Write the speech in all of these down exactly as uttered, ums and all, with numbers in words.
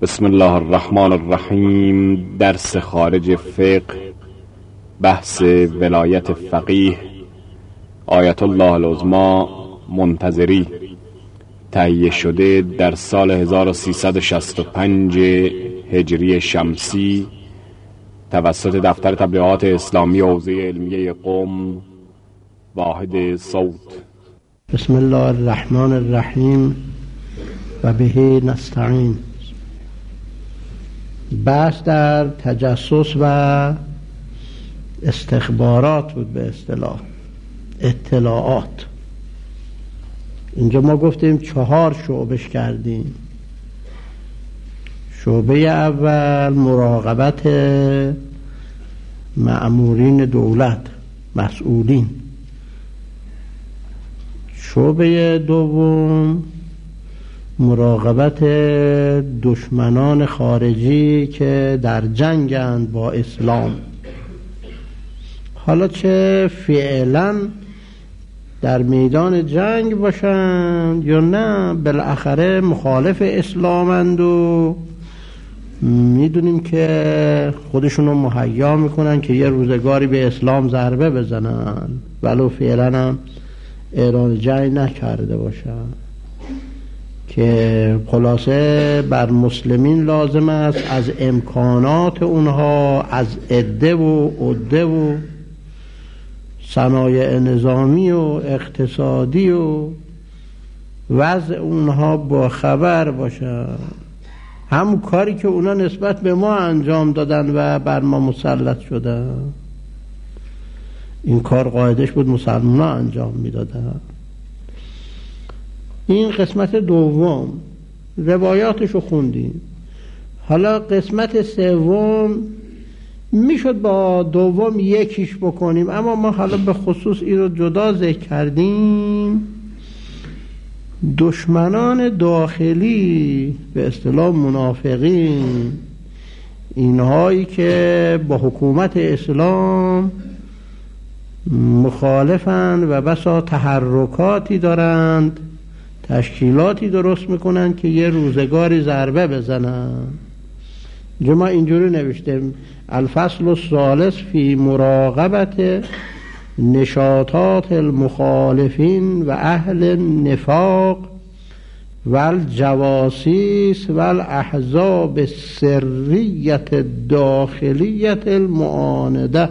بسم الله الرحمن الرحیم. درس خارج فقه، بحث ولایت فقیه آیت الله العظمی منتظری، تهیه شده در سال هزار و سیصد و شصت و پنج هجری شمسی توسط دفتر تبلیغات اسلامی حوزه علمیه قم، واحد صوت. بسم الله الرحمن الرحیم و به نستعین. بحث در تجسس و استخبارات بود، به اصطلاح اطلاعات. اینجا ما گفتیم چهار شعبش کردیم. شعبه اول مراقبت مأمورین دولت، مسئولین. شعبه دوم مراقبت دشمنان خارجی که در جنگند با اسلام، حالا چه فعلا در میدان جنگ باشند یا نه بالاخره مخالف اسلامند و میدونیم که خودشونو مهیا میکنن که یه روزگاری به اسلام ضربه بزنن، ولو فعلا هم اعلان جنگ نکرده باشن. که خلاصه بر مسلمین لازم است از امکانات اونها، از عده و عده و صنایع نظامی و اقتصادی و وضع اونها با خبر باشن. همون کاری که اونا نسبت به ما انجام دادن و بر ما مسلط شدن، این کار قاعدش بود مسلمان ها انجام میدادن. این قسمت دوم، روایاتشو خوندیم. حالا قسمت سوم میشد با دوم یکیش بکنیم، اما ما حالا به خصوص این رو جدا ذکر کردیم. دشمنان داخلی، به اصطلاح منافقین، اینهایی که با حکومت اسلام مخالفند و بسا تحرکاتی دارند، تشکیلاتی درست میکنن که یه روزگاری ضربه بزنن. جمع اینجوری نوشته: الفصل الثالث فی مراقبت نشاطات المخالفین و اهل النفاق و الجواسیس و الاحزاب السریت داخلیت المعانده.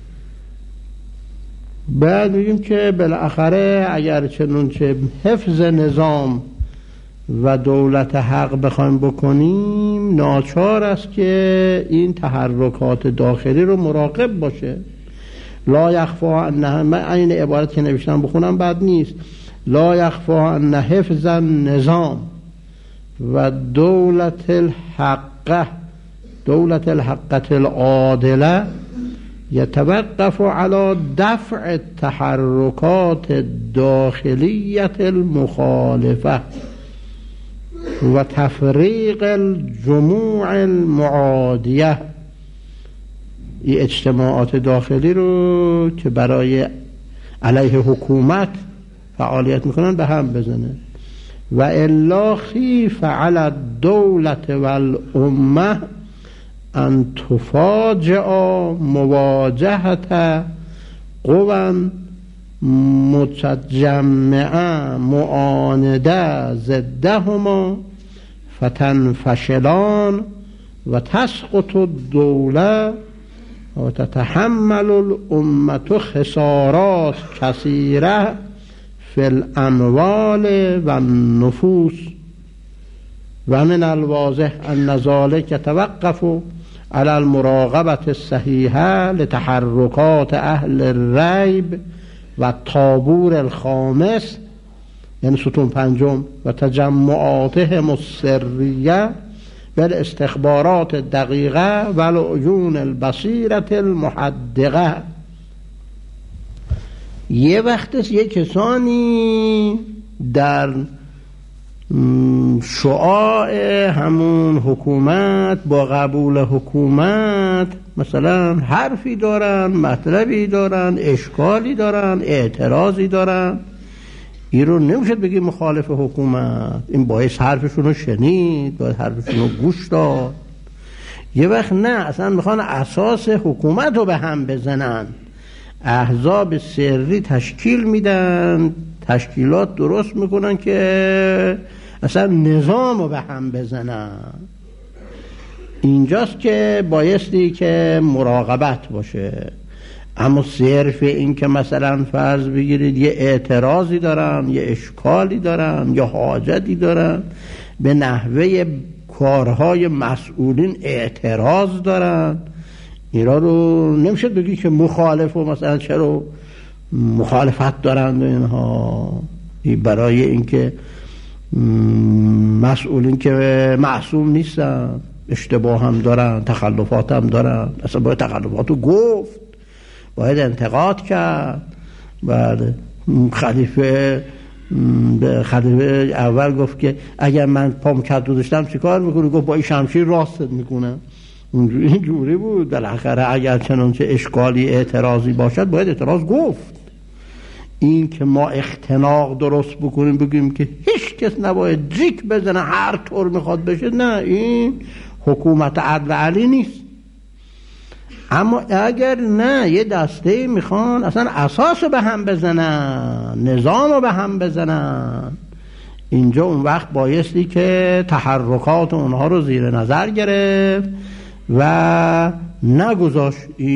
بعد میگیم که بالاخره اگر چنونچه حفظ نظام و دولت حق بخوایم بکنیم، ناچار است که این تحرکات داخلی رو مراقب باشه. لا یخفا ان، من این عبارت که نوشتم بخونم بد نیست، لا یخفا ان حفظ النظام و دولت الحق دولت الحقت العادله یتوقف على دفع التحرکات الداخلیت المخالفه و تفریق الجموع المعادیه. این اجتماعات داخلی رو که برای علیه حکومت فعالیت میکنن به هم بزنه. و الا خیف علی الدولت والامه ان تفاجئ مواجهت قوا متجمعه معانده ضدهما فتنفشلان و تسقط الدوله و تتحمل الامه خسارات کثیره فی الاموال و النفوس. و من الواضح ان ذلك يتوقف على المراقبة الصحيحة لتحركات اهل الريب و الطابور الخامس، یعنی ستون پنجم، و تجمعاتهم السریه و الاستخبارات الدقیقه و العیون البصیرة المحدقه. یه وقت یه کسانی در شعاع همون حکومت، با قبول حکومت مثلا حرفی دارن، مطلبی دارن، اشکالی دارن، اعتراضی دارن، این رو نمیشه بگی مخالف حکومت، این باید حرفشون رو شنید، باید حرفشون رو گوش داد. یه وقت نه، اصلا میخوان اساس حکومت رو به هم بزنن، احزاب سری تشکیل میدن، تشکیلات درست میکنن که اصلا نظام رو به هم بزنن. اینجاست که بایستی که مراقبت باشه. اما صرف این که مثلا فرض بگیرید یه اعتراضی دارن، یه اشکالی دارن، یه حاجتی دارن، به نحوه کارهای مسئولین اعتراض دارن، اینا رو نمیشه بگی که مخالف و مثلا چرا مخالفت دارن اینها. برای اینکه مسئولین که معصوم نیستن، اشتباه هم دارن، تخلفات هم دارن، اصلا باید تخلفات رو گفت، باید انتقاد کرد. بعد خلیفه خلیفه اول گفت که اگر من پام کدو داشتم چیکار میکنی؟ گفت با این شمشیر راستت میکنم. اینجوری بود. بالاخره اگر چنانچه اشکالی اعتراضی باشد باید اعتراض گفت. این که ما اختناق درست بکنیم بگیم که هیچ کس نباید جیک بزنه هر طور میخواد بشه، نه، این حکومت عدل علی نیست. اما اگر نه یه دسته میخوان اصلا اساس رو به هم بزنن، نظام رو به هم بزنن، اینجا اون وقت بایستی که تحرکات اونها رو زیر نظر گرفت و نگذاشت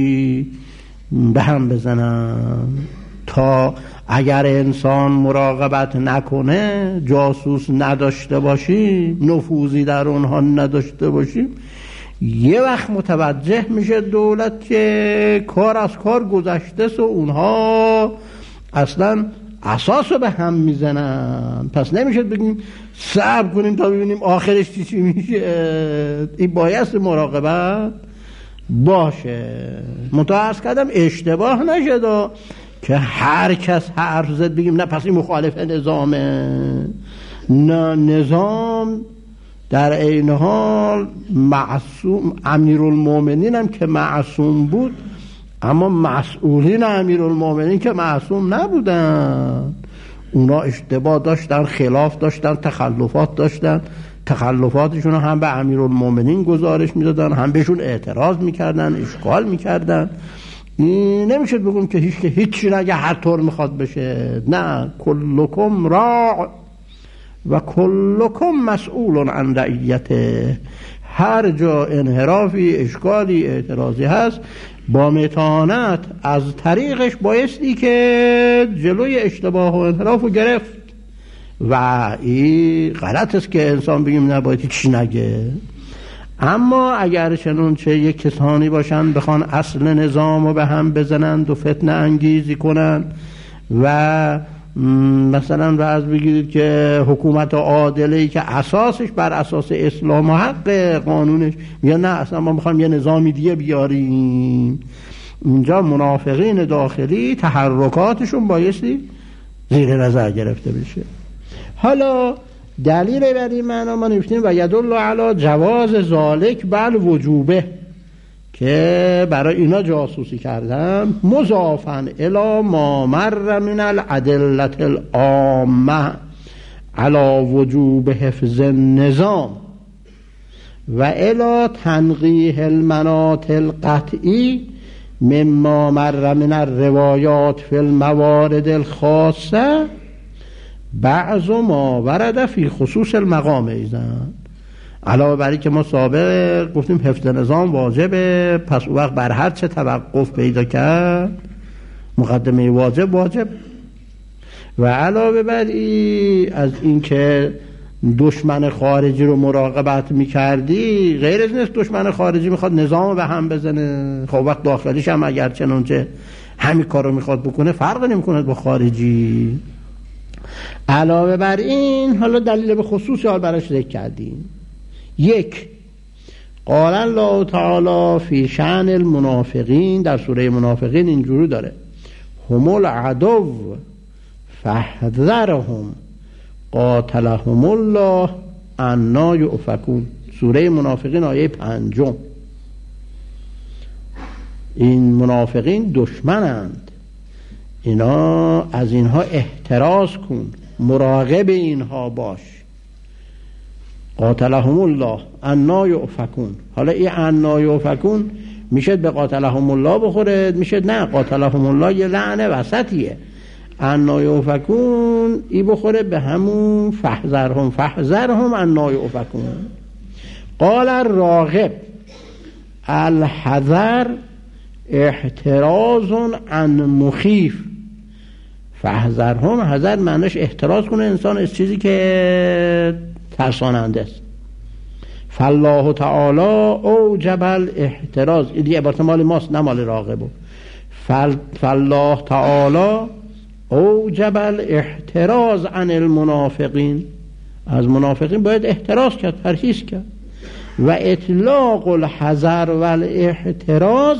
به هم بزنن. تا اگر انسان مراقبت نکنه، جاسوس نداشته باشیم، نفوذی در اونها نداشته باشیم، یه وقت متوجه میشه دولت که کار از کار گذشته و اونها اصلا اساس رو به هم میزنن. پس نمیشه بگیم صبر کنیم تا ببینیم آخرش چی چی میشه. این بایست مراقبت باشه. متعرض کردم اشتباه نشد که هر کس حرف زد بگیم نه پس این مخالف نظامه. نه، نظام در این حال معصوم، امیرالمومنین هم که معصوم بود، اما مسئولین امیرالمومنین که معصوم نبودن، اونا اشتباه داشتن، خلاف داشتن، تخلفات داشتن. تخلفاتشون هم به امیرالمومنین گزارش میدادن، هم بهشون اعتراض میکردن، اشکال میکردن. این نمیشه بگم که هیچ هیچی نگه هر طور میخواد بشه. نه، کلکم راع و کلکم مسئول عن رعیته. هر جا انحرافی، اشکالی، اعتراضی هست، با متانت از طریقش بایستی که جلوی اشتباه و انحراف رو گرفت. و این غلط است که انسان بگیم نباید هیچ نگه. اما اگر چنانچه یک کسانی باشن بخوان اصل نظام رو به هم بزنند و فتنه انگیزی کنند و مثلا فرض بگیرید که حکومت عادله‌ای که اساسش بر اساس اسلام و حق قانونش، یا نه اصلا ما میخوایم یه نظامی دیگه بیاریم، اینجا منافقین داخلی تحرکاتشون بایستی زیر نظر گرفته بشه. حالا دلیل بر این معنا ما نوشتیم و یدل علی جواز ذالک بل وجوبه، که برای اینا جاسوسی کردن، مضافن الی ما مر من الادله العامه علی وجوب حفظ النظام و الی تنقیح المناط القطعی مما مر من الروایات فی الموارد الخاصه بعض ما ورد فی خصوص المقام ایزن. علاوه بر این که ما سابق گفتیم حفظ نظام واجبه، پس اون وقت بر هر چه توقف پیدا کرد مقدمه واجب واجب. و علاوه بر این از این که دشمن خارجی رو مراقبت میکردی، غیر از نیست دشمن خارجی میخواد نظام رو به هم بزنه، خب وقت داخلیش هم اگر چنانچه همین کار رو میخواد بکنه فرق نمیکنه با خارجی. علاوه بر این حالا دلیل به خصوصی حال براش ذکر کردیم. یک، قال الله تعالی فی شأن المنافقین، در سوره منافقین اینجوری داره هم العدو فاحذرهم قاتلهم الله انا یؤفکون. سوره منافقین آیه پنجم. این منافقین دشمنند، اینا از اینها احتراز کن، مراقب اینها باش. قاتلهم الله انا یؤفکون. حالا این انا یؤفکون میشه به قاتلهم الله بخوره، میشه نه، قاتلهم الله یه لعنه وسطیه. انا یؤفکون ای بخوره به همون فحذرهم فحذرهم انا یؤفکون. قال الراغب الحذر احتراز عن مخیف. فحذرهم، حذر معنیش احتراز کنه انسان از چیزی که ترساننده است. فالله تعالی اوجب الاحتراز، این دیگه عبارت مال ماست نه مال راغبه. فالله تعالی اوجب الاحتراز عن المنافقین، از منافقین باید احتراز کرد، پرهیز کرد. و اطلاق الحذر و الاحتراز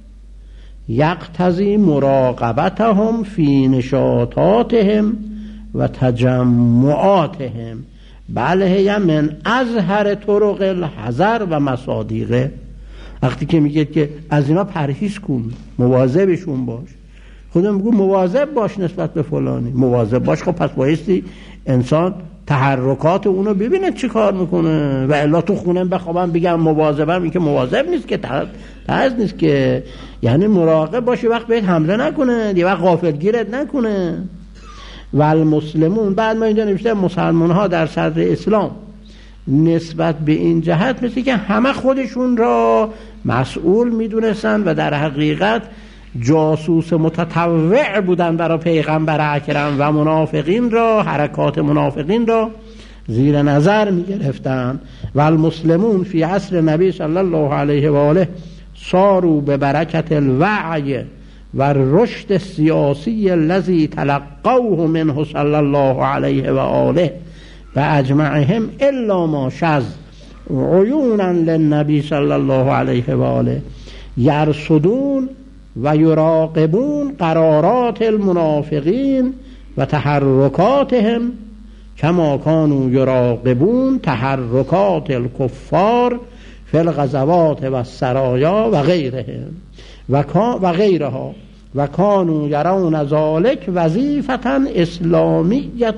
یقتضی مراقبتهم فی نشاطاتهم و تجمعاتهم، بل هی من ازهر طرق الحذر و مصادیقه. وقتی که میگه که از اینا پرهیز کن، مواظبشون باش، خودم میگم مواظب باش نسبت به فلانی، مواظب باش. خب پس بایستی انسان تحرکات اونو ببینه چی کار میکنه، و الا تو خونم بخوابم بگم مواظبم، این که مواظب نیست که، تحض نیست که. یعنی مراقب باشی وقت بهت حمله نکنه، یه وقت غافلگیرت نکنه. و المسلمون، بعد ما اینجا نوشته مسلمان ها در صدر اسلام نسبت به این جهت مثل که همه خودشون را مسئول میدونستن و در حقیقت جاسوس متطوع بودن برای پیغمبر اکرم و منافقین را، حرکات منافقین را زیر نظر می گرفتن. و المسلمون فی عصر نبی صلی الله علیه و آله صاروا به برکت الوعی و رشد السیاسی الذی تلقوه منه صلی الله علیه و آله و اجمعهم الا ما شذ عیونا للنبی صلی الله علیه و آله یرصدون و یراقبون قرارات المنافقین و تحرکاتهم کما کانوا یراقبون تحرکات الکفار فی الغزوات و السرایا و غیرهم و و غیرها و کانوا یرون ذلک وظیفة اسلامیة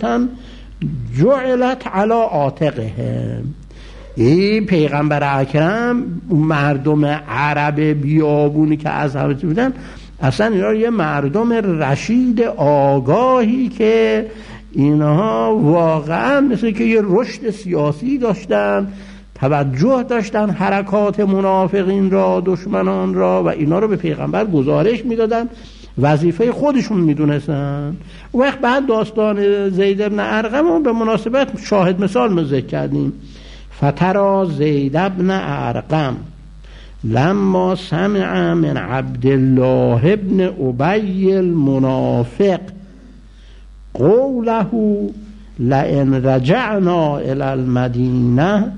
جعلت علی عاتقهم. این پیغمبر اکرم مردم عرب بیابونی که از همه بودن، اصلا اینا یه مردم رشید آگاهی که اینها واقعا مثل که یه رشد سیاسی داشتن، توجه داشتن حرکات منافقین را، دشمنان را، و اینا رو به پیغمبر گزارش میدادن، وظیفه خودشون میدونستن. و وقت بعد داستان زید بن ارقم رو به مناسبت شاهد مثال ما ذکر کردیم. فترا زید بن ارقم لما سمع من عبدالله بن ابی المنافق قوله لئن رجعنا الى المدینه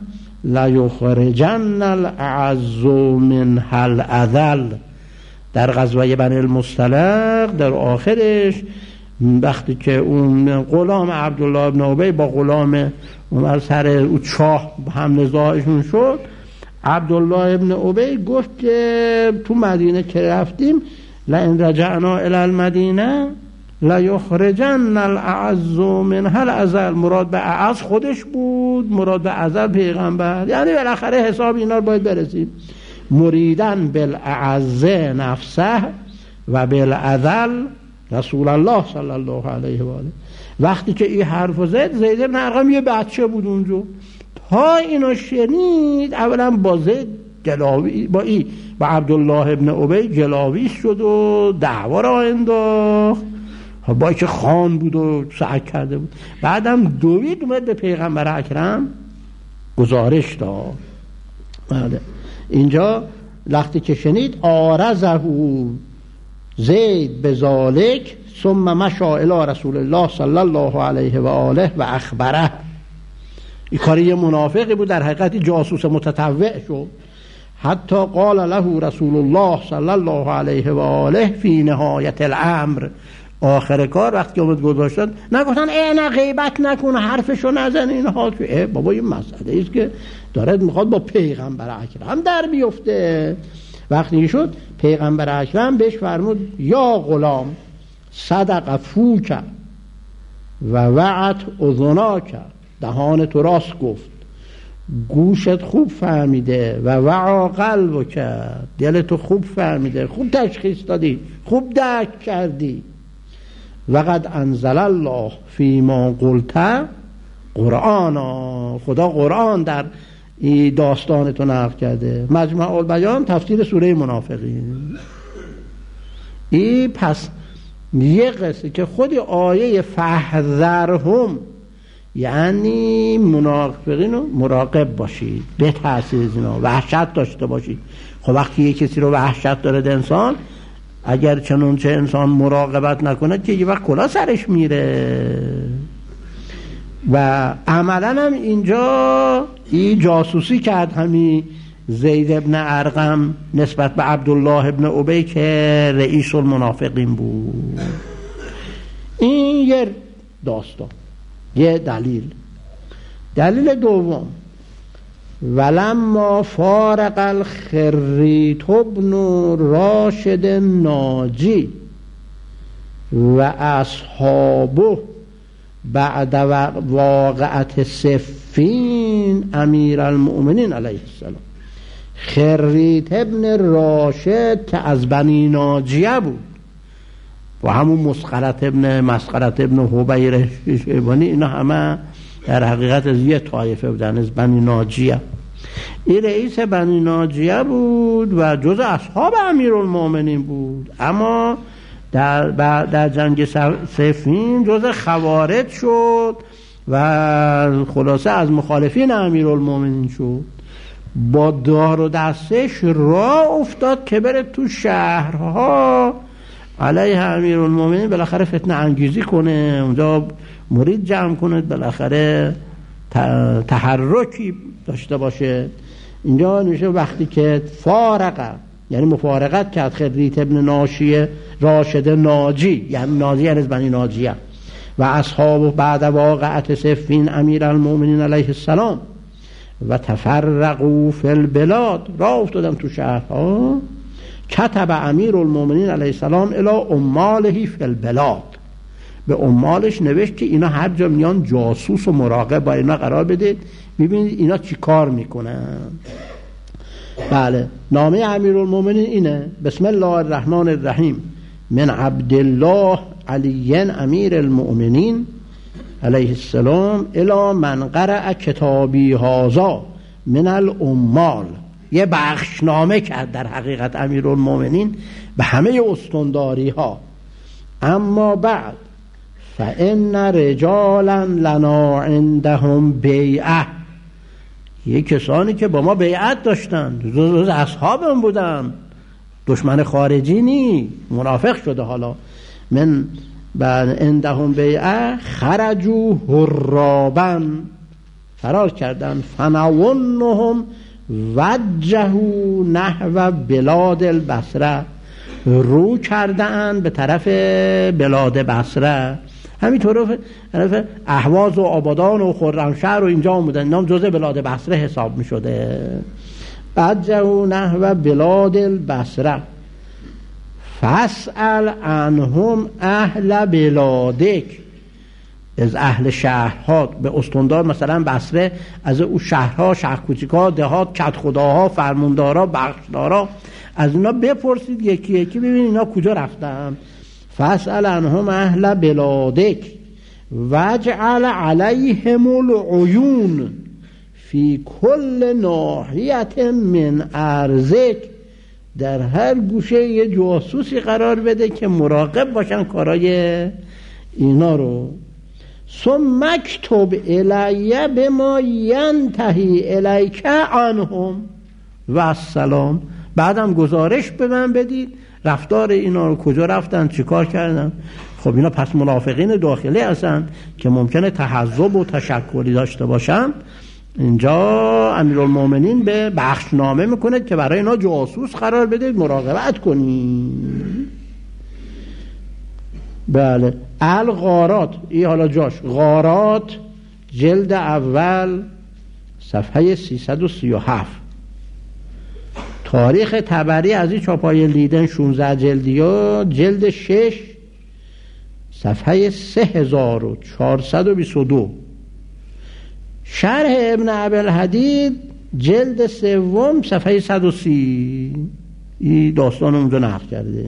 لیخرجن الاعز منها الاذل. در غزوه بنی المصطلق در آخرش وقتی که اون غلام عبدالله بن ابی با غلام عمر سر او چاه هم نزاعشون شد، عبدالله بن ابی گفت که تو مدینه که رفتیم لئن رجعنا الی المدینه لیخرجن الاعز منها الاذل. مراد به اعز خودش بود، مراد به اذل پیغمبر. یعنی بالاخره حساب اینا رو باید برسیم. مریدن بالاعز نفسه و بالاذل رسول الله صلی الله علیه و آله. وقتی که این حرف زد، زید بن ارقم یه بچه بود اونجا، تا اینو شنید اولا با زید جلاوی با ای با عبدالله ابن ابی جلاویز شد و دعوا را انداخت، با که خان بود و سعی کرده بود. بعدم دوید اومد به پیغمبر اکرم گزارش داد. بله اینجا وقتی که شنید آرزه زید بذالک ثم مشا الی رسول الله صلی الله علیه و آله و اخبره. این کاری یه منافقی بود، در حقیقت جاسوس متطوع شد. حتی قال له رسول الله صلی الله علیه و آله فی نهایت الامر، آخر کار وقتی که اومد گذاشتن نگفتن ای نه غیبت نکن، حرفشو نزن، اینها که بابا این مسئله است که دارد میخواد با پیغمبر اکرم در بیفته. وقتی شد پیغمبر اکرم بهش فرمود یا غلام صدق فوک و وعت اذناک، دهان تو راست گفت، گوشت خوب فهمیده، و وعا قلبک، دل تو خوب فهمیده، خوب تشخیص دادی، خوب درک کردی. وقد انزل الله فیما قلت قرآنا، خدا قرآن در این داستان تو نقل کرده. مجمع البیان تفسیر سوره منافقین. این پس یه قصه که خود آیه فحذرهم یعنی منافقین رو مراقب باشید، به تأثیر از اینا وحشت داشته باشید. خب وقتی یک کسی رو وحشت داره انسان، اگر چنانچه انسان مراقبت نکنه که یه وقت کلا سرش میره. و عملا هم اینجا این جاسوسی کرد همین زید ابن ارقم نسبت به عبدالله ابن ابی که رئیس المنافقین بود. این یه داستان، یه دلیل. دلیل دوم، ولما فارق الخریط ابن راشد ناجی و اصحابه بعد واقعت صفین امیر المؤمنین علیه السلام. خریط ابن راشد که از بنی ناجیه بود و همون مسخرت ابن مسخرت ابن حبیر شیبانی، اینا همه در حقیقت از یه طایفه بودن، از بنی ناجیه. این رئیس بنی ناجیه بود و جز اصحاب امیرالمومنین بود، اما در, در جنگ صفین جز خوارج شد و خلاصه از مخالفین امیرالمومنین شد. با دار و دستش راه افتاد که بره تو شهرها علیه امیرالمومنین بالاخره فتنه انگیزی کنه، اونجا مرید جمع کنه، بالاخره تحرکی داشته باشه. اینجا میشه وقتی که فارقه یعنی مفارقت کرد خریط ابن ناشیه راشد ناجی، یعنی ناجی از بنی ناجیه و اصحاب بعد واقعت صفین امیر المؤمنین علیه السلام و تفرقوا فی البلاد، راه افتادن تو شهرها. کتب امیر المؤمنین علیه السلام الی عماله فی البلاد، به عمالش نوشت که اینا هر جا میان جاسوس و مراقب با اینا قرار بدید، ببینید اینا چی کار میکنن. بله، نامه امیرالمومنین اینه: بسم الله الرحمن الرحیم، من عبدالله علی امیر المؤمنین علیه السلام الی من قرأ کتابی هذا من العمال. یه بخشنامه کرد در حقیقت امیرالمومنین به همه استانداری ها. اما بعد فإن رجالا لنا عندهم بیعه، یه کسانی که با ما بیعت داشتن، جز اصحابم بودن، دشمن خارجی نی، منافق شده. حالا من بعد عندهم بیعه خرجوا هرابا، فرار کردن، فنظنهم وجهوا نحو بلاد البصره، رو کردن به طرف بلاد بصره. همینطور طرف اهواز و آبادان و خرمشهر و اینجا آمدن، نام جزء بلاد بصره حساب می شده. وجهوا نحو بلاد البصره فاسأل عنهم اهل بلادک، از اهل شهرها، به استاندار مثلا بصره، از او شهرها، شهر کوچیک‌ها، دهات، کت خداها، فرماندارا، بخشدارا، از اینا بپرسید یکی یکی، ببین اینا کجا رفتن. فاسأل عنهم اهل بلادک واجعل علیهم العیون فی کل ناحیت من ارضک، در هر گوشه یه جاسوسی قرار بده که مراقب باشن کارای اینا رو. ثم اکتب الی بما ینتهی الیک عنهم و السلام، بعدم گزارش به من بدید رفتار اینا رو، کجا رفتن، چی کار کردن. خب اینا پس منافقین داخلی هستن که ممکنه تحزب و تشکلی داشته باشن. اینجا امیرالمومنین به بخشنامه میکنه که برای اینا جاسوس قرار بدید، مراقبت کنید. بله، الغارات، این حالا جاش، غارات جلد اول صفحه سیصد و سی و هفت. تاریخ طبری از این چاپای لیدن شانزده جلدی ها، جلد شش صفحه سه هزار و چهارصد و بیست و دو. شرح ابن ابی‌الحدید جلد سوم صفحه صد و سی. این داستان اونجا نقل کرده.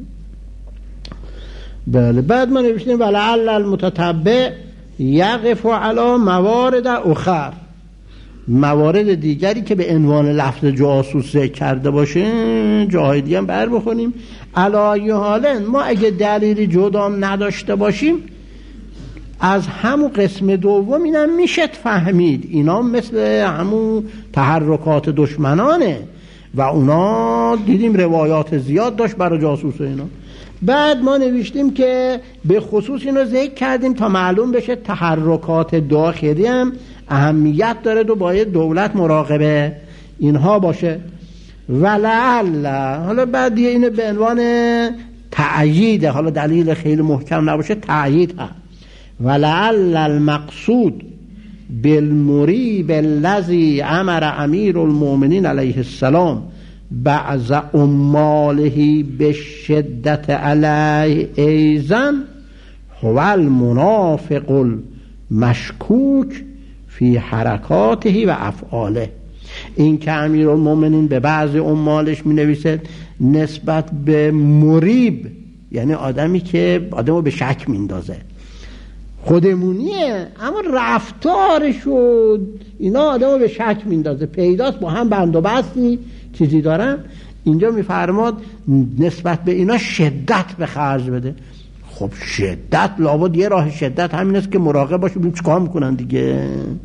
بله. بعد ما نوشتیم ولعل المتتبع یقف علی موارد اخر، موارد دیگری که به عنوان لفظ جاسوس ذکر کرده باشه جاهای دیگه هم بر بخونیم. علی حال ما اگه دلیلی جدام نداشته باشیم از همون قسم دوم اینم میشه فهمید اینا مثل همون تحرکات دشمنانه و اونا دیدیم روایات زیاد داشت برای جاسوس اینا. بعد ما نوشتیم که به خصوص اینو ذکر کردیم تا معلوم بشه تحرکات داخلی هم اهمیت داره و باید دولت مراقبه اینها باشه. ولعل، حالا بعد دیگه اینو به عنوان تأیید، حالا دلیل خیلی محکم نباشه تأیید هست. ولعل المقصود بالمریب الذی امر امیر المؤمنین علیه السلام بعض اماله بشدت علیه ایزن هو المنافق المشکوک فی حرکاته و افعاله. این که امیر المؤمنین به بعض امالش می نویسد نسبت به مریب، یعنی آدمی که آدمو به شک میندازه، خودمونیه اما رفتارش و اینا آدمو به شک میندازه، پیداست با هم بند و بستی چیزی دارن. اینجا میفرماد نسبت به اینا شدت به خرج بده. خب شدت لابد یه راه شدت همین است که مراقب باشه ببین چیکار میکنن دیگه.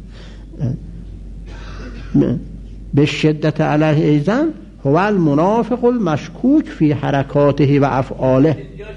به شدت علیه ایزن هو المنافق المشکوک فی حرکاته و افعاله.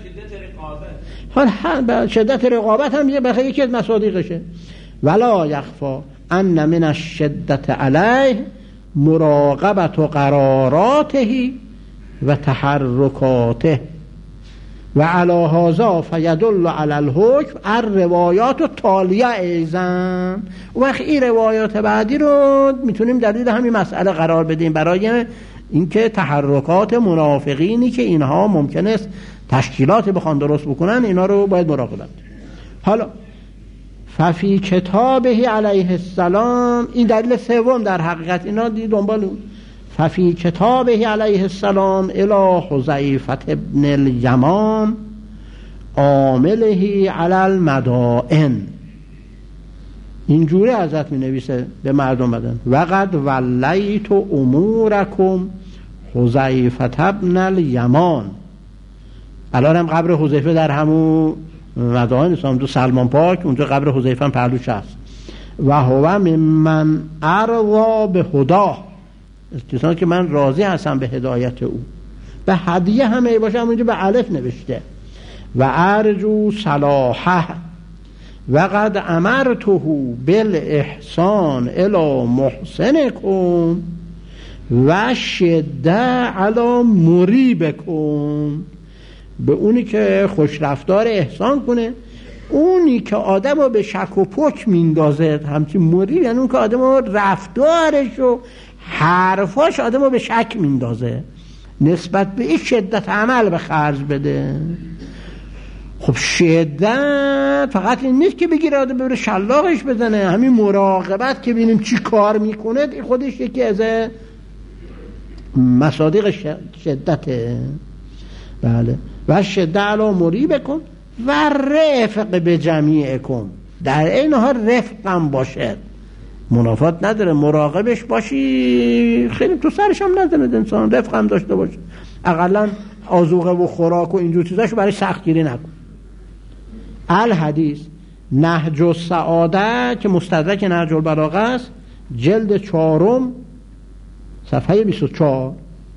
حالا شدت رقابت هم یه بخیه یکی از مصادیقشه. ولا یخفا ان من الشدت علیه مراقبت و قراراته و تحرکاته و علی هذا فیدل علی الحکم الروایات و تالیه ایزن. و وقت این روایات بعدی رو میتونیم دلیل همین مسئله قرار بدیم برای اینکه تحرکات منافقینی که اینها ممکن است تشکیلات بخوان درست بکنن اینا رو باید مراقبت. حالا ففی کتابه علیه السلام، این دلیل سوم در حقیقت اینا دی دنبال ففی کتابه علیه السلام الی حذیفه ابن الیمان عامله علی المدائن. اینجوری حضرت می نویسه به مردم بدن وقد ولیت امورکم حذیفه ابن الیمان. الان هم قبر حذیفه در همون مدائن اسلام تو سلمان پاک اونجا قبر حذیفه هم پهلوش هست. و هو ممن ارضا به هدا، کسانی که من راضی هستم به هدایت او. به هدیه همه باشه هم اونجا به الف نوشته. و ارجو صلاحه وقد امرته بالاحسان الی محسنکم و شده علی مریبکم. به اونی که خوش رفتار احسان کنه، اونی که آدم رو به شک و پک میندازه همچین مریب، یعنی اون که آدم رو رفتارش و حرفاش آدم رو به شک میندازه، نسبت به این شدت عمل به خرج بده. خب شدت فقط این نیست که بگیره آدم بره شلاقش بزنه، همین مراقبت که ببینیم چی کار میکنه این خودش یکی از مصادیق شدته. بله. و شده علی مریبکم و رفق به جمیعکم، در این حال رفق هم باشد، منافات نداره، مراقبش باشی، خیلی تو سرش هم نزند انسان، رفق هم داشته باشه، اقلا آذوقه و خوراک و اینجور چیزاشو برای سختگیری نکن. الحدیث نهج السعاده که مستدرک نهج البلاغه است، جلد چهارم صفحه بیست و چهار.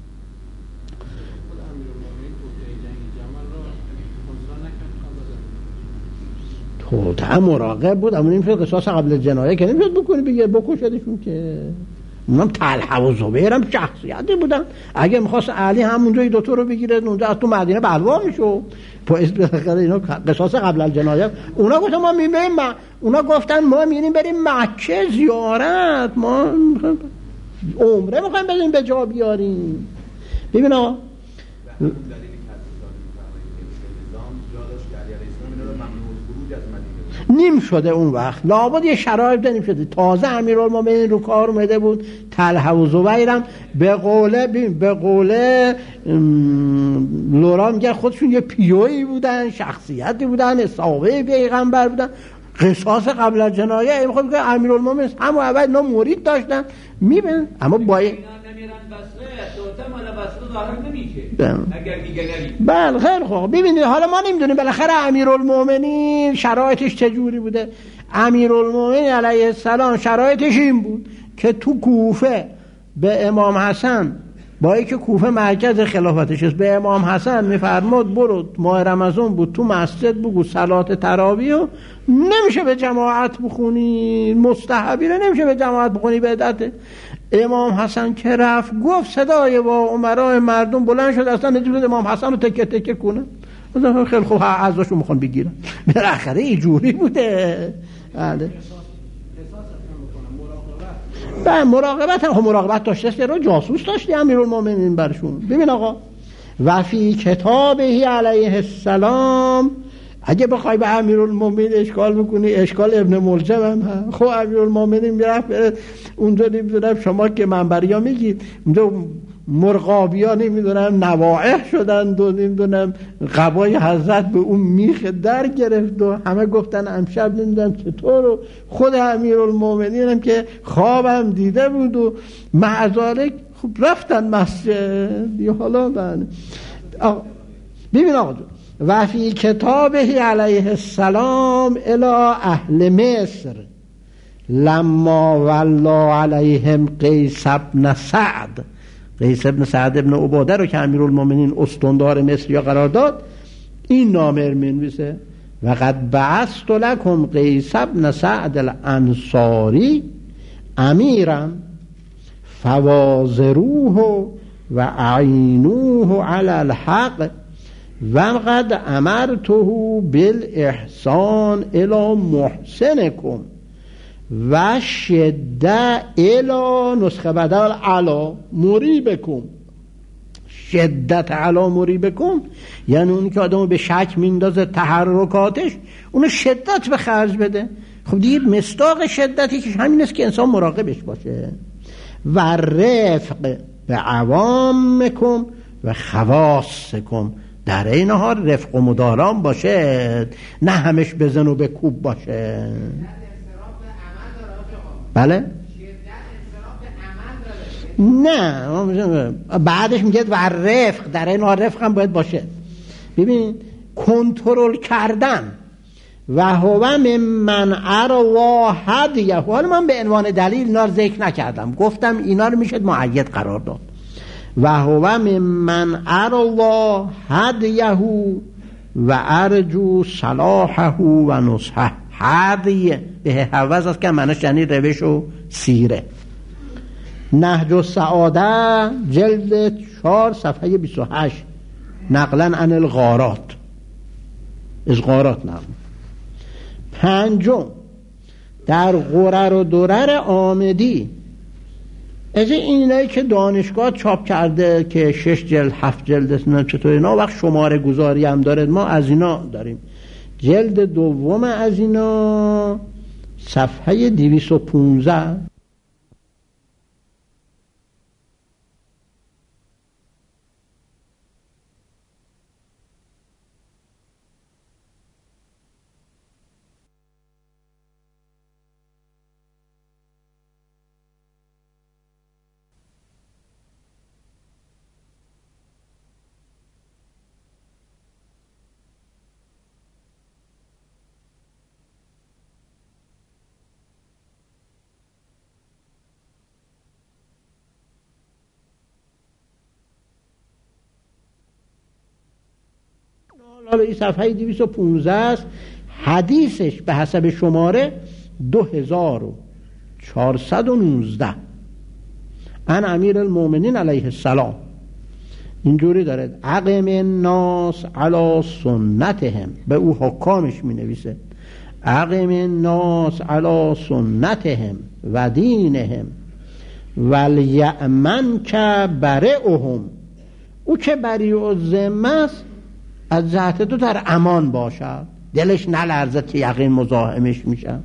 توطئه مراقب بود، اما نمیشد قصاص قبل جنایه که نمیشد بکنی بگه بکشدشون، که اونم طلحه و زبیر هم شخصیتی بودن. اگه میخواست علی همونجا این دوتا رو بگیره اونجا از تو مدینه بلوا میشو پس بالاخره اینا قصاص قبل الجنایه. اونا گفتن ما میریم ما اونا گفتن ما میریم بریم مکه زیارت، ما عمره میخوایم بریم به جا بیاریم. ببینا نیم شده اون وقت، لابد یه شرایط نیم شده. تازه امیرالمومنین رو کار اومده بود. طلحه و زبیرم به قوله به قوله لورا میگه خودشون یه پیویی بودن، شخصیتی بودن، صحابه پیغمبر بودن، قصاص قبل از جنایه. میخوام که امیرالمومنین همون اول اینا مرید داشتن میبین، اما باید بله خیلی خوب. ببینید حالا ما نمیدونیم بالاخره امیرالمومنین شرایطش چجوری بوده. امیرالمومنین علیه السلام شرایطش این بود که تو کوفه به امام حسن، با اینکه کوفه مرکز خلافتش است، به امام حسن میفرماد برو، ماه رمضان بود، تو مسجد بگو صلات تراویح رو نمیشه به جماعت بخونی، مستحبی رو نمیشه به جماعت بخونی، بدعته. امام حسن که رفت گفت صدای با عمرای مردم بلند شد، اصلا نجورد امام حسن رو تکه تکه کنه. خیلی خوب عزاشو میخوان بگیرن. بالاخره اینجوری بوده. بله به مراقبت هم مراقبت داشته، رو جاسوس داشتی امیرالمومنین برشون. ببین آقا، و فی کتابه علیه السلام، اگه بخوای به امیرالمومنین اشکال میکنی، اشکال ابن ملجم هم هست. خب امیرالمومنین میرفت اونجا، نمیدونم شما که منبریا میگید اونجا مرغابیا نمیدونم نواعح شدن و نمیدونم قبای حضرت به اون میخ در گرفت و همه گفتن امشب نمیدونم چطور، و خود امیرالمومنین هم که خوابم دیده بود و معذالک خب رفتن مسجد. یا حالا بله ببین آقا جو، و فی کتابه علیه السلام الی اهل مصر لما ولا علیهم قیس ابن سعد، قیس ابن سعد ابن عباده رو که امیرالمومنین استاندار مصر یا قرار داد، این نامه منویسه و قد بعثت لکم قیس ابن سعد الانصاری امیرا فوازروه و اعینوه علی الحق و قد امرته بالاحسان الی محسنکم و شده الی نسخه بدل علا مریبکم. شدت علا مریبکم یعنی اونی که آدمو به شک میندازه تحرکاتش، اونو شدت به خرج بده. خب دیگه مصداق شدتی که همین است که انسان مراقبش باشه. و رفق به عوامکم و خواصکم، در این حال رفق و مدارام باشه، نه همش بزن و به کوب باشه. بله نه بعدش میگه و رفق، در این حال رفق هم باید باشه. ببین کنترل کردن و هو ممن اروا هدیه، حالا من به عنوان دلیل اینا رو ذکر نکردم، گفتم اینا رو میشه مؤید قرار داد. و هو ممن اروا هدیه و ارجو صلاحه و نصحه. هدیه به حوض است که معنیش یعنی روش و سیره. نهج السعاده جلد چهار صفحه بیست و هشت نقلا عن الغارات، از غارات نقل. پنجم در غرر و درر آمدی، از اینایی که دانشگاه چاپ کرده که شش جلد هفت جلد است، چطور اینا وقت شماره گذاری هم داره، ما از اینا داریم. جلد دوم از اینا صفحه دویست و پونزده. حالا این صفحه دویست و پانزده است. حدیثش به حسب شماره دو هزار و چهارصد و نوزده ان امیر المؤمنین علیه السلام اینجوری داره: اقم الناس علی سنتهم، به او حکامش می نویسه اقم الناس علی سنتهم و دینهم ولیأمن که برئهم، او که بریء الذمه است از جهت تو در امان باشد، دلش نلرزد که یقین مزاحمش میشن.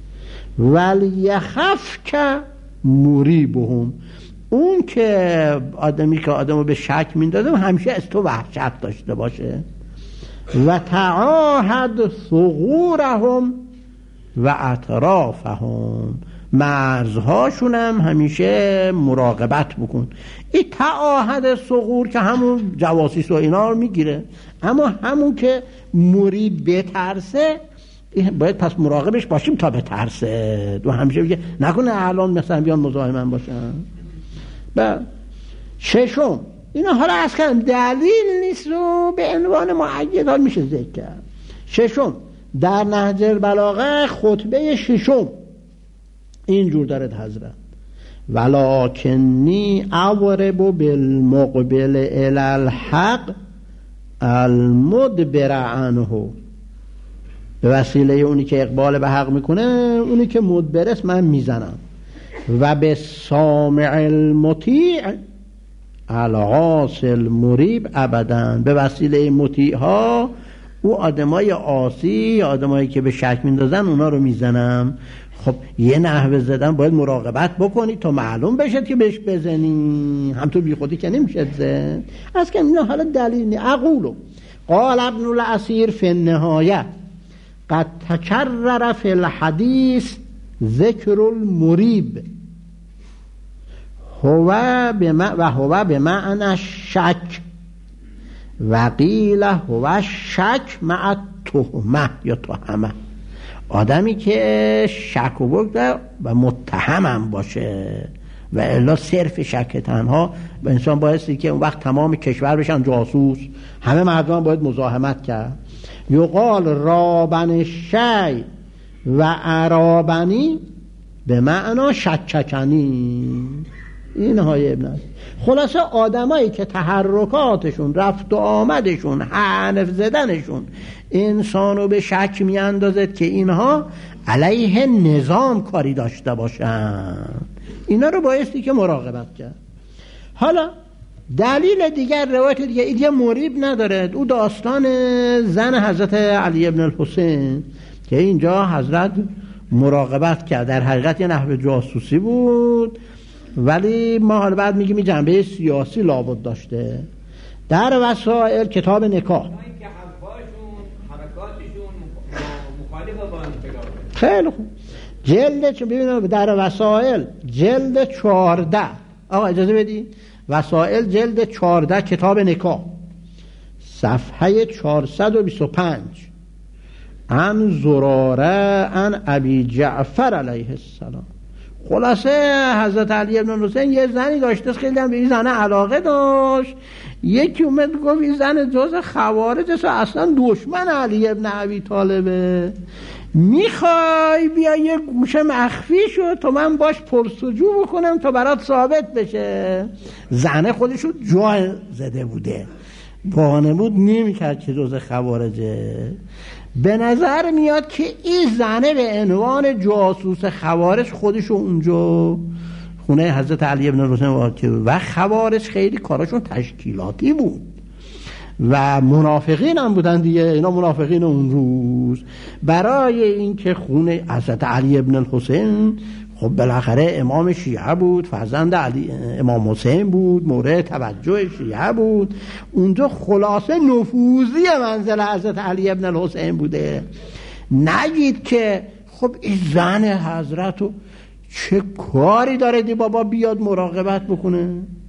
ولیخف که مریبهم، اون که آدمی که آدمو به شک میندازه همیشه از تو وحشت داشته باشه. و تعاهد ثغورهم و اطرافهم، مرزهاشون هم همیشه مراقبت بکن. این تعاهد ثغور که همون جواسیس و اینا رو میگیره، اما همون که مرید بترسه باید پس مراقبش باشیم تا بترسه. و همیشه بگه نکنه الان مثلا بیان مزاحم باشن. و ششم، اینا حالا از کردم دلیل نیست رو به عنوان معید ها میشه ذکر کرد. ششم در نهج البلاغه خطبه ششم اینجور دارد حضرت: ولکنی اورب بالمقبل الی الحق المدبر عنه، به وسیله اونی که اقبال به حق میکنه اونی که مدبر است من میزنم. و به سامع المطیع العاصی المریب ابدا، به وسیله مطیع ها او آدمای عاصی، آدمایی که به شک میندازن اونا رو میزنم. خب یه نحوه زدن باید مراقبت بکنی تا معلوم بشه که بهش بزنی، هم تو بی خودی که نمیشه زن. از که اینا حالا دلیل نی. اقولو قال ابن الاسیر فی النهایه قد تکرر فی الحدیث ذکر المریب هو بما و هو بمعنی شک و قیل هو شک مع تهمه یا تهمه، آدمی که شک و بگذار و متهمم باشه. و الا صرف شک تنها به انسان بایستی که اون وقت تمام کشور بشن جاسوس، همه مردم باید مزاحمت کرد. یقال رابن شی و عرابنی به معنا شککنی. این های ابن خلاصه آدمایی که تحرکاتشون، رفت و آمدشون، حرف زدنشون انسانو به شک می اندازد که اینها علیه نظام کاری داشته باشن، اینا رو بایستی که مراقبت کرد. حالا دلیل دیگر، روایت دیگر، این یه مریب نداره. او داستان زن حضرت علی ابن الحسین که اینجا حضرت مراقبت کرد، در حقیقت یه نحو جاسوسی بود، ولی ما حالا بعد میگیم این جنبه سیاسی لابد داشته. در وسائل کتاب نکاح خیلی خوب، جلد چون ببینم در وسائل جلد چهارده، آقا اجازه بدی، وسائل جلد چهارده کتاب نکاح صفحه چهارصد و بیست و پنج عن زراره عن ابی جعفر علیه السلام. خلاصه حضرت علی ابن الحسین یه زنی داشته، خیلی هم به این زنه علاقه داشت. یکی اومد گفت این زن جز خوارج است و اصلا دشمن علی ابن ابی طالبه، میخوای بیا یه گوشه مخفی شد تا من باش پرسجو بکنم تا برات ثابت بشه. زنه خودشو جا زده بوده، بانه بود نمیکرد که جز خوارجه. به نظر میاد که این زنه به عنوان جاسوس خوارج خودشو اونجا خونه حضرت علی ابن الحسین وارد کرد. و خوارج خیلی کاراشون تشکیلاتی بود و منافقین هم بودن دیگه. اینا منافقین اون روز برای این که خونه حضرت علی ابن الحسین، خب بالاخره امام شیعه بود، فرزند علی امام حسین بود، مورد توجه شیعه بود، اونجا خلاصه نفوذی منزل حضرت علی ابن الحسین بوده. نگید که خب این زن حضرتو چه کاری داره دی بابا بیاد مراقبت بکنه؟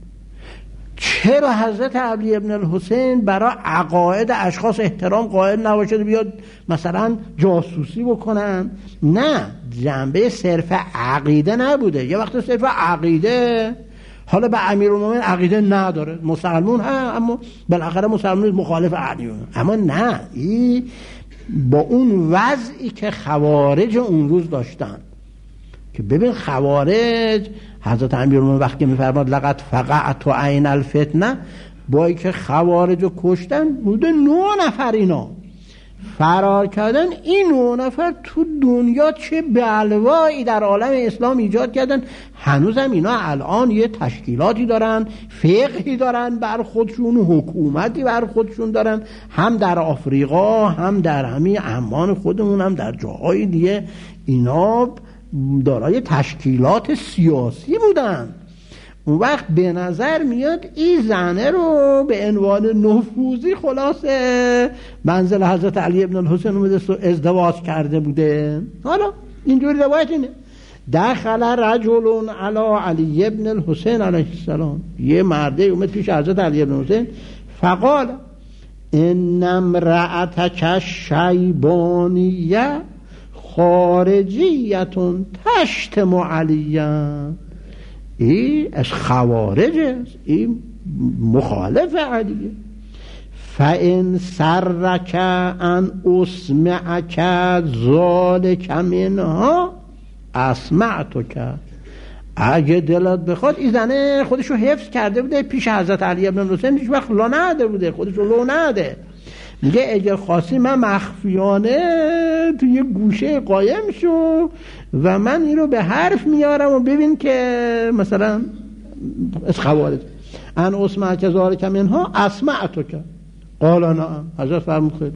چرا حضرت علی ابن الحسین برای عقاید اشخاص احترام قائل نباشه بیاد مثلا جاسوسی بکنن؟ نه، جنبه صرف عقیده نبوده. یه وقت صرف عقیده، حالا به امیرالمومنین عقیده نداره، مسلمون ها، اما بالاخره مسلمون مخالف علی، اما نه، این با اون وضعی که خوارج اون روز داشتن که ببین خوارج حضرت امیرالمومنین وقتی میفرماد لقد فقعت عین الفتنه، با اینکه خوارج رو کشتن بوده نه نفر اینا، فرار کردن. این نه نفر تو دنیا چه بلوایی در عالم اسلام ایجاد کردن. هنوزم اینا الان یه تشکیلاتی دارن، فقهی دارن بر خودشون، حکومتی بر خودشون دارن، هم در آفریقا هم در همین امان خودمون هم در جاهای دیگه اینا دارای تشکیلات سیاسی بودن. اون وقت به نظر میاد این زنه رو به عنوان نفوذی خلاصه منزل حضرت علی ابن الحسین اومده و ازدواج کرده بوده. حالا اینجوری روایت اینه: دخل رجل علی علی ابن الحسین علیه السلام، یه مرده اومد پیش حضرت علی ابن الحسین، فقال ان امرأتک شیبانیه خارجیتون تشتم علیه. این از خوارج است، این مخالف علیه. فان سرک ان اسمعک ذالک منها اسمعتک. اگه دلت بخواد، این زنه خودشو حفظ کرده بوده پیش حضرت علی ابن الحسین، هیچ وقت لو نده بوده، خودشو لو نده. میگه اگه خواستی من مخفیانه تو یه گوشه قایم شو و من این رو به حرف میارم و ببین که مثلا از خوارج. ان اسمعک ذالک منها اسمعتک. قال نعم. حضرت فرمود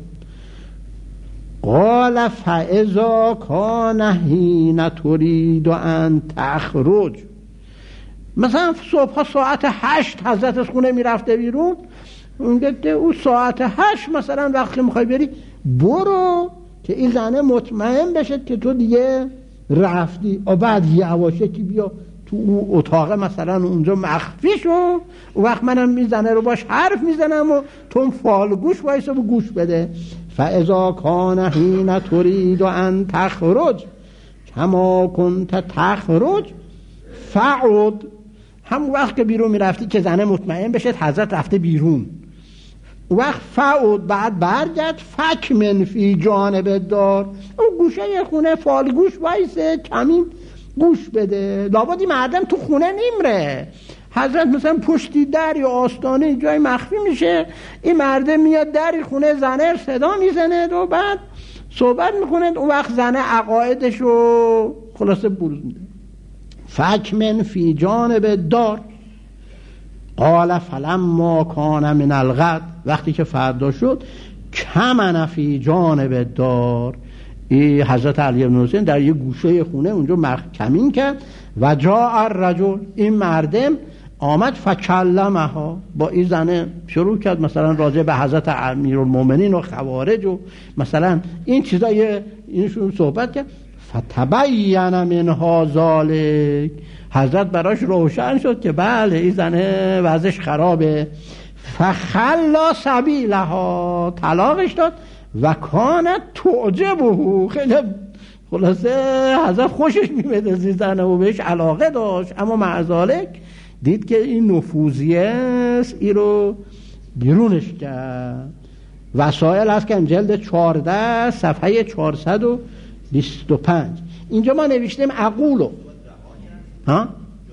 قال فاذا کان حین ترید ان تخرج. مثلا صبح ساعت هشت حضرت از خونه میرفته بیرون، اونگه او ساعت هشت مثلا وقتی میخوای بری برو که این زنه مطمئن بشه که تو دیگه رفتی، و بعد یواشکی بیا تو او اتاق مثلا اونجا مخفی شو، و وقت منم این زنه رو باش حرف میزنم و تو فالگوش وایسا و گوش بده. فاذا کان حین ترید ان تخرج کما کنت تخرج فعد. هم وقت که بیرون میرفتی که زنه مطمئن بشه حضرت رفته بیرون، وقت فعود بعد برگرد فکمن فی جانب دار، اون گوشه خونه فالگوش وایسه کمین گوش بده. لابد این مردم تو خونه نیمره، حضرت مثلا پشتی در یا آستانه جای مخفی میشه، این مردم میاد در خونه زنه صدا میزنه و بعد صحبت میکنه. اون وقت زنه عقایدشو خلاصه بروز میده. فکمن فی جانب دار. قال فلما کان من الغد. وقتی که فردا شد کمن فی جانب دار. این حضرت علی بن حسین در یه گوشه خونه اونجا کمین کرد. و جاء الرجل. این مردم آمد فکلمها. با این زنه شروع کرد مثلا راجع به حضرت امیرالمومنین و خوارج و مثلا این چیزای اینشون صحبت کرد. فتبین منها ذالک. حضرت براش روشن شد که بله این زنه وضعش خرابه. فخلا سبیلها. طلاقش داد. و کانت تعجبه. خیلی خلاصه حضرت خوشش میمد از این زنه و بهش علاقه داشت، اما مع ذالک دید که این نفوذیه است، این رو بیرونش کرد. وسائل هست که جلد چهارده صفحه چهارصد و بیست و پنج. اینجا ما نوشتیم اقولو. ها؟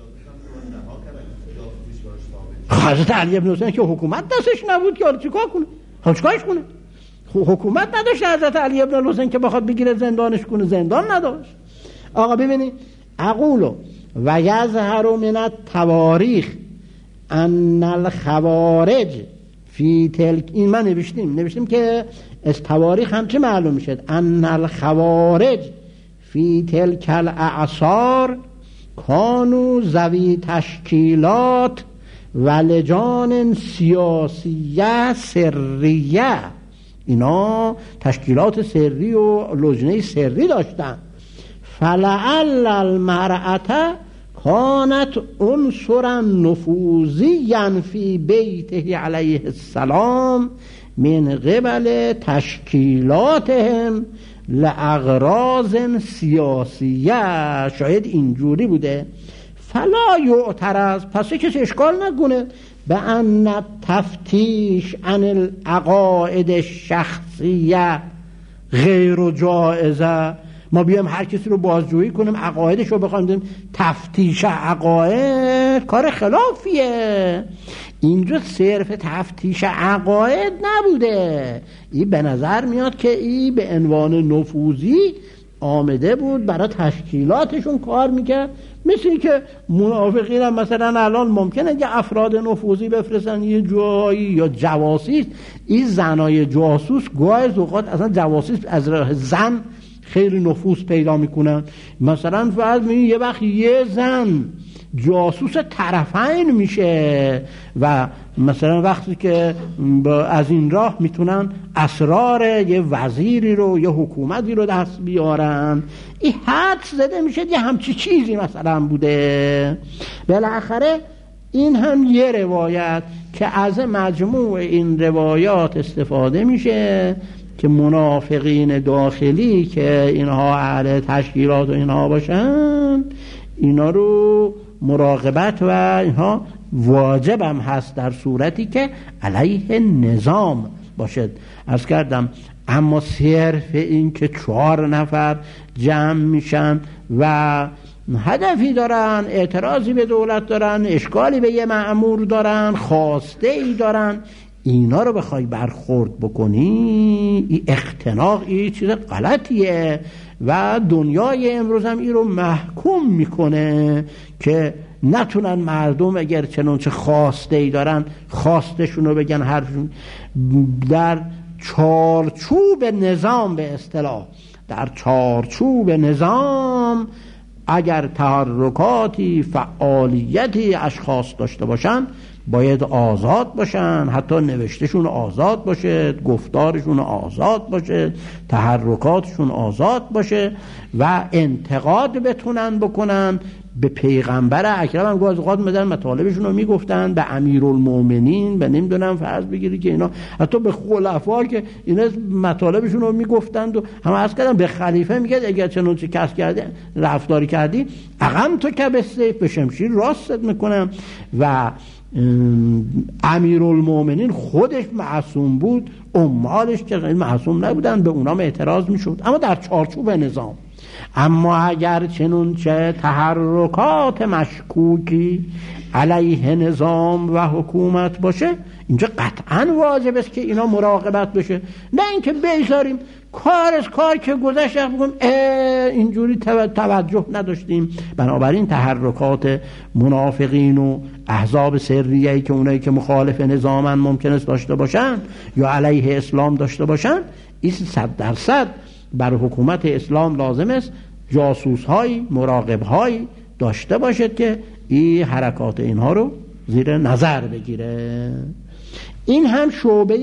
حضرت علی بن حسین که حکومت دستش نبود که حالا چیکار کنه؟ حالا چیکارش کنه؟ حکومت نداشت حضرت علی بن حسین که بخواد بگیره زندانش کنه، زندان نداشت. آقا ببینید اقولو و یظهر من التواریخ ان الخوارج فی تلک. این من نوشتیم نوشتیم که از تواریخ هم چه معلوم میشد؟ ان الخوارج فی تلک الاعصار کانو ذوی تشکیلات و لجان سیاسیه سریه. اینا تشکیلات سری و لجنه سری داشتن. فلعل المرأة کانت عنصرا نفوذیا فی بیته علیه السلام من قبل تشکیلاتهم لاغراض سیاسیه. شاید اینجوری بوده. فلا یعترض. پس کسی اشکال نکنه به ان تفتیش عن العقائد الشخصیه غیر جائزه. ما بیام هر کسی رو بازجویی کنیم، عقایدش رو بخوایم تفتیش عقاید، کار خلافیه. اینجا صرف تفتیش عقاید نبوده، این به نظر میاد که این به عنوان نفوذی آمده بود برای تشکیلاتشون کار میکرد. مثل که منافقین هم مثلا الان ممکنه یه افراد نفوذی بفرستن یه جایی، یا جواسیس. این زنای جاسوس گاهی اوقات اصلا جواسیس از راه زن خیلی نفوذ پیدا میکنن. مثلا فرض کنید یه وقت یه زن جاسوس طرفین میشه و مثلا وقتی که از این راه میتونن اسرار یه وزیری رو، یه حکومتی رو دست بیارن، این حد زده میشه یه همچی چیزی مثلا بوده. بالاخره این هم یه روایت که از مجموع این روایات استفاده میشه که منافقین داخلی که اینها اهل تشکیلات و اینها باشن، اینا رو مراقبت و اینها واجب هم هست در صورتی که علیه نظام باشد. عرض کردم اما صرف این که چهار نفر جمع میشن و هدفی دارن، اعتراضی به دولت دارن، اشکالی به یه مأمور دارن، خواسته ای دارن، اینا رو بخوای برخورد بکنی، این اختناق، این چیز غلطیه و دنیای امروز هم این رو محکوم میکنه که نتونن مردم اگر چنانچه خواسته ای دارن خواستشون رو بگن، حرفشون در چارچوب نظام، به اصطلاح در چارچوب نظام اگر تحرکاتی، فعالیتی اشخاص داشته باشن باید آزاد باشن، حتی نوشتشون آزاد باشه، گفتارشون آزاد باشه، تحرکاتشون آزاد باشه و انتقاد بتونن بکنن. به پیغمبر اکرم هم گاز اوقات میدن مطالبشون رو میگفتن، به امیرالمومنین، به نمیدونم فرض بگیری که اینا حتی به خلفا که اینا مطالبشون رو میگفتند و همه عرض کردن به خلیفه میگه اگر چنانچه کس کردی رفتاری کردی عقم تو که به سیف به شمشیر راستت میکنم. و امیرالمومنین خودش معصوم بود، امالش که معصوم نبودن، به اونام اعتراض میشد اما در چارچوب نظام. اما اگر چنونچه تحرکات مشکوکی علیه نظام و حکومت باشه، اینجا قطعا واجب است که اینا مراقبت بشه، نه اینکه بگذاریم کار از کار که گذشت بگم اینجوری توجه نداشتیم. بنابراین تحرکات منافقین و احزاب سریه‌ای که اونایی که مخالف نظامن ممکن است داشته باشن یا علیه اسلام داشته باشن، این صد درصد بر حکومت اسلام لازم است جاسوس های، مراقب های داشته باشد که این حرکات اینها رو زیر نظر بگیره. این هم شعبه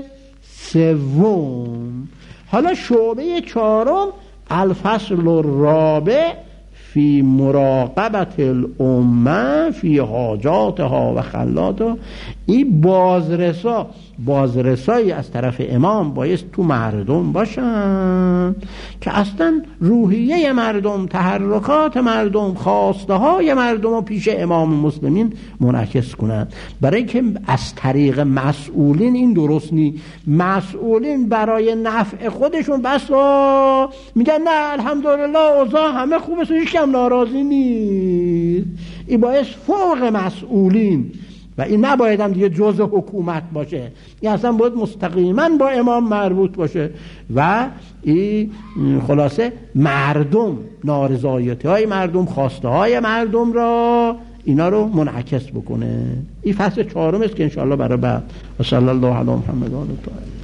سوم. حالا شعبه چهارم الفصل الرابع فی مراقبت الامه فی حاجاتها و خلاتها. این بازرسا بازرسایی از طرف امام باید تو مردم باشن که اصلا روحیه مردم، تحرکات مردم، خواسته های مردم رو پیش امام مسلمین منعکس کنند. برای اینکه از طریق مسئولین این درست نی، مسئولین برای نفع خودشون بس میگن نه الحمدلله اوضاع همه خوبه، هیچ کم ناراضی نیست. این باید فوق مسئولین و این نباید هم دیگه جزء حکومت باشه، این اصلا باید مستقیما با امام مربوط باشه و این خلاصه مردم، نارضایتی های مردم، خواسته های مردم را اینا رو منعکس بکنه. این فصل چهارم است که انشاءالله برای بعد. و صلی الله علی محمد و آله.